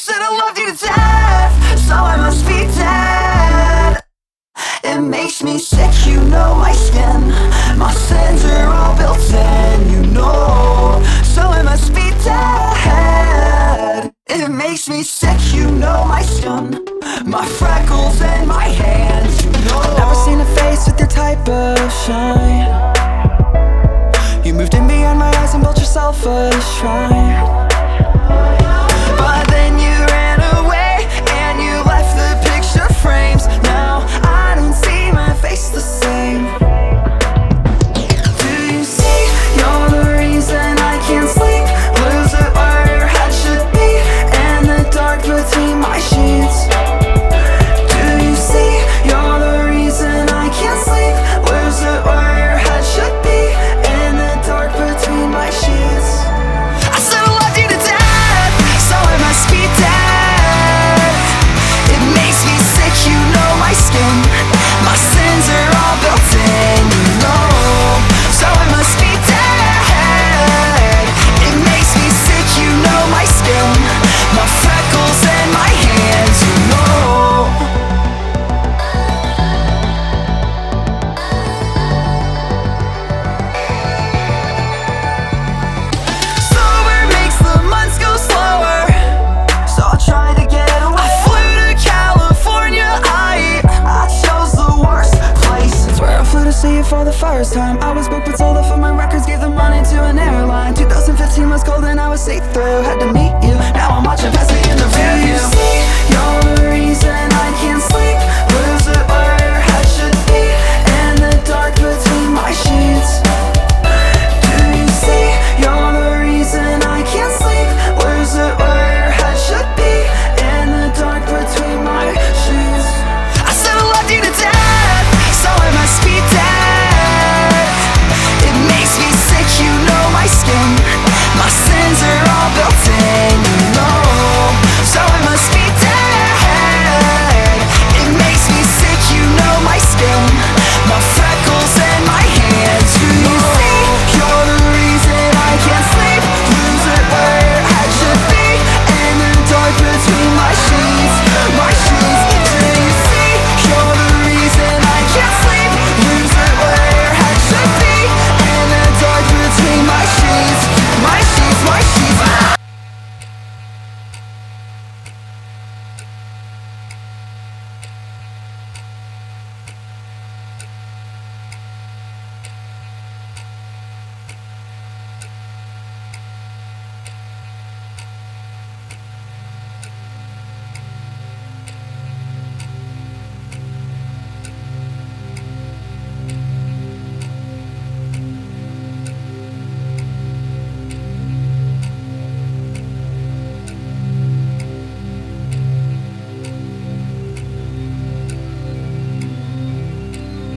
said I loved you to death, so I must be dead. It makes me sick, you know my skin. My sins are all built in, you know, so I must be dead. It makes me sick, you know my skin. My freckles and my hands, you know. I've never seen a face with your type of shine. You moved in beyond my eyes and built yourself a shrine.